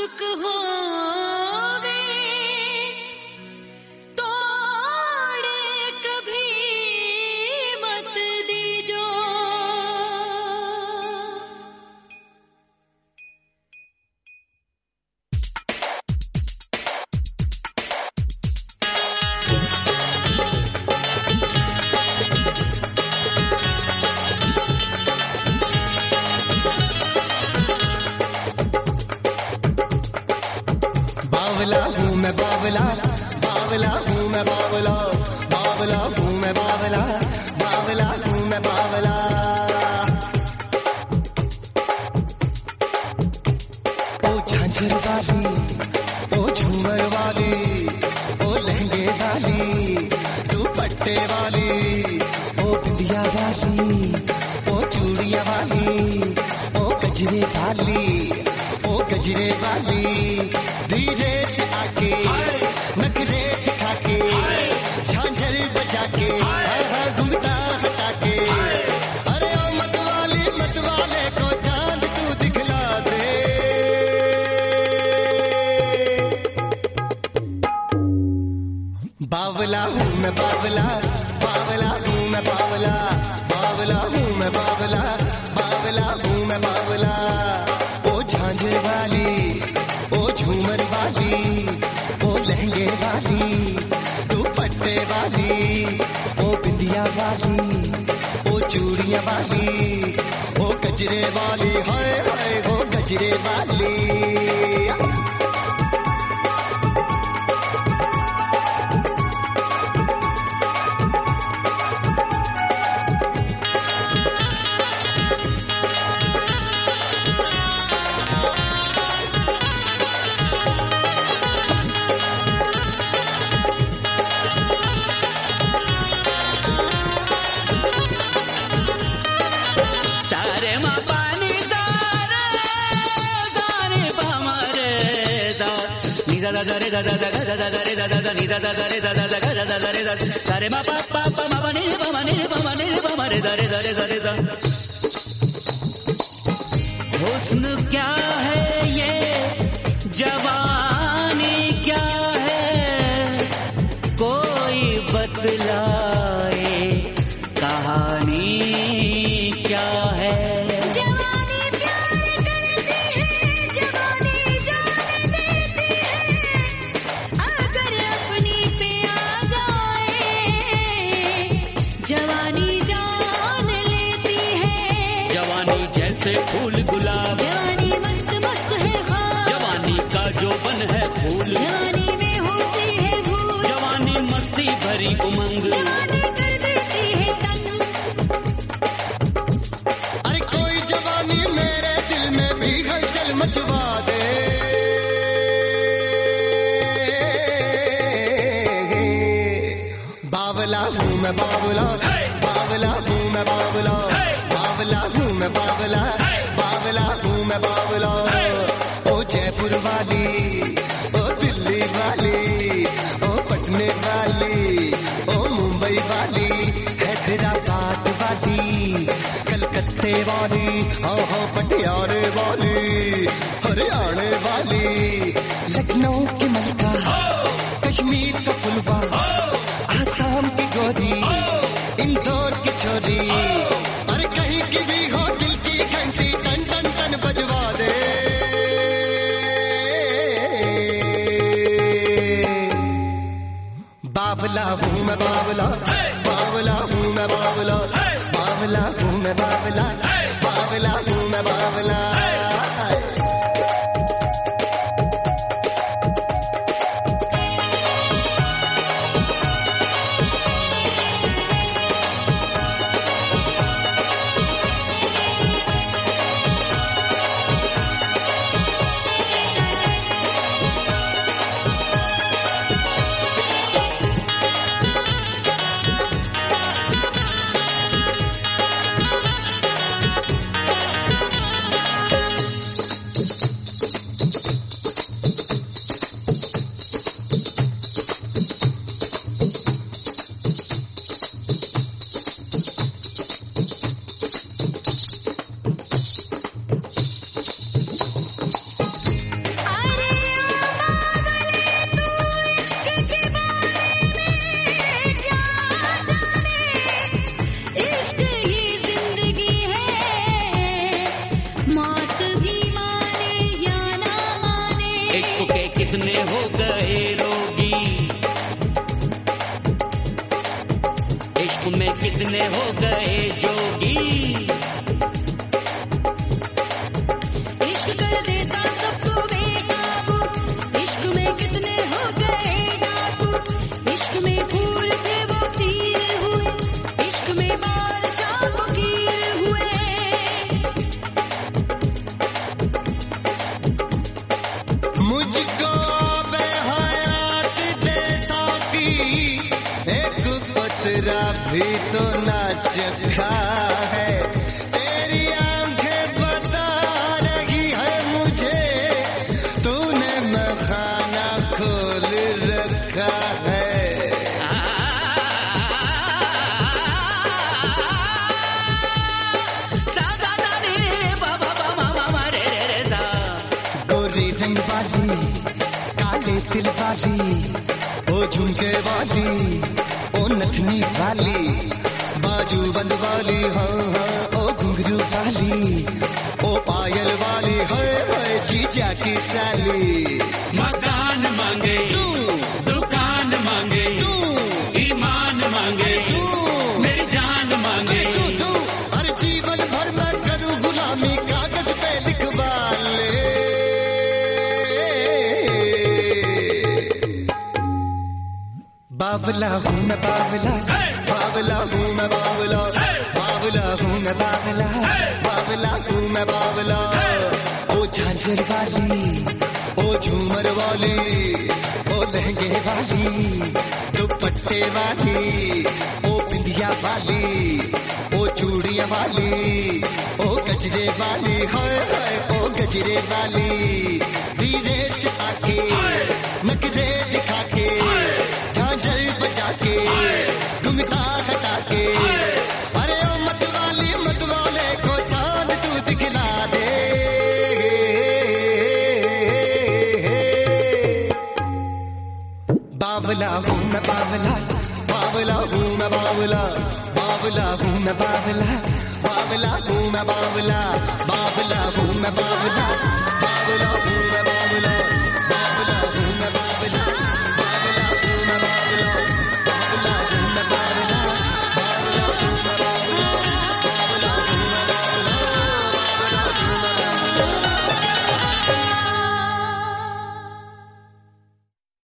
नाजुक होवे तोड़े कभी मत दीजो। बावला हूँ मैं बावला, बावला हूँ मैं बावला, बावला हूँ मैं बावला, बावला हूँ मैं बावला। ओ झांझर वाली, ओ झूमर वाली, ओ लहंगे वाली, दुपट्टे वाली, ओ बिंदिया वाली, ओ चूड़िया वाली, ओ गजरे वाली, ओ गजरे वाली। धीरे से आके नखरे दिखा के झांझर बजा के घुंघटा हटा के, अरे ओ मत वाले को चांद तू दिखला दे। बावला हूँ मैं बावला, बावला हूँ मैं बावला, बावला हूँ मैं बावला, बावला हूँ मैं बावला। ओ झांझर वाली, ओ झूमर वाली, ओ लहंगे वाली, दुपट्टे वाली, ओ बिंदिया वाली, ओ चूड़िया वाली, ओ गजरे वाली, हाय हाय ओ गजरे वाली। हुस्न क्या है ये, जवानी क्या है, कोई बतलाए कहानी क्या है। जवानी प्यार करती है, जवानी जान देती है, अगर अपनी पे आ जाए जवानी जान लेती है। जवानी जैसे फूल गुलाब, जवानी मस्त मस्त है ख्वाब, जवानी का जोबन है फूल, जवानी में होती है भूल, जवानी मस्ती भरी उमंग, जवानी कर देती है तंग। अरे कोई जवानी मेरे दिल में भी हलचल मचवा दे। बावला हूँ मैं बावला, बावला हूँ मैं बावला, बावला हूँ मैं बावला, बावला हूँ मैं बावला। ओ जयपुर वाली, ओ दिल्ली वाली, ओ पटने वाली, ओ मुंबई वाली, हैदराबाद वाली, कलकत्ते वाली, हाँ पटियाले वाली, हरियाणा वाली, लखनऊ की मलका, कश्मीर का फुलवा, आसाम की गोरी, इंदौर की छोरी, अरे कहीं की भी हो दिल की घंटी टन टन टन बजवा दे। बावला हूँ मैं बावला, बावला हूँ मैं बावला, बावला हूँ मैं बावला, बावला हूँ मैं बावला। कितने हो गए रोगी, इश्क में कितने हो गए जोगी। इश्क कर देता सबको बेकाबू, इश्क में कितने हो गए डाकू। इश्क में फूल थे वो तीर हुए, इश्क में बादशाह फकीर हुए। मुझको बेहयात दे साकी, एक कतरा भी तो ना चखा है। तेरी आंखें बता रही है मुझे, तूने मखाना खोल रखा है। गोरी रंग वाली, काले दिल वाली, ओ झुमके वाली, ओ नथनी वाली, बाजू बंद वाली, हाँ हाँ, ओ घुंघरू वाली, ओ पायल वाली, हाय हाय जीजा की साली। मकान मांगे तू, दुकान मांगे तू, ईमान मांगे तू, मेरी जान मांगे। तू, तू, अरे जीवन भर मैं करूँ गुलामी, कागज पे लिखवा ले। बावला हूँ मैं बावला, बावला हूँ मैं बावला, बावला हूँ मैं बावला, बावला हूँ मैं बावला। ओ झांझर वाली, ओ झूमर वाली, ओ लहंगे वाली, दुपट्टे वाली, ओ बिंदिया वाली, ओ चूड़िया वाली, ओ गजरे वाली, हाय हाय ओ गजरे वाली। धीरे से आके नखरे दिखा के, झांझर बजा के, घुमटा हटा के, अरे ओ मत वाले को चांद तू दिखला दे। बावला हूँ मैं बावला, बावला हूँ मैं बावला, बावला हूँ मैं बावला, बावला हूँ मैं बावला, बावला हूँ मैं बावला, बावला हूँ